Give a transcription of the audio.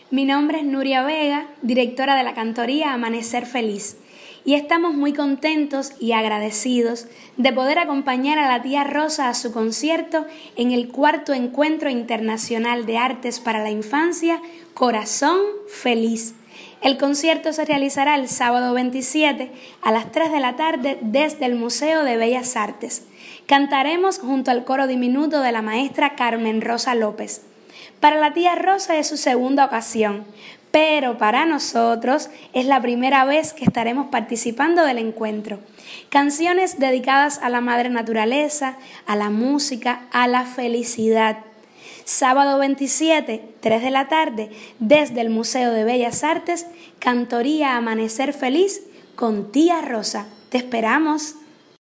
Mi nombre es Nuria Vega, directora de la cantoría Amanecer Feliz, y estamos muy contentos y agradecidos de poder acompañar a la tía Rosa a su concierto en el 4º Encuentro Internacional de Artes para la Infancia Corazón Feliz. El concierto se realizará el sábado 27 a las 3 de la tarde desde el Museo de Bellas Artes. Cantaremos junto al coro diminuto de la maestra Carmen Rosa López. Para la tía Rosa es su segunda ocasión, pero para nosotros es la primera vez que estaremos participando del encuentro. Canciones dedicadas a la madre naturaleza, a la música, a la felicidad. Sábado 27, 3 de la tarde, desde el Museo de Bellas Artes, cantoría Amanecer Feliz con tía Rosa. ¡Te esperamos!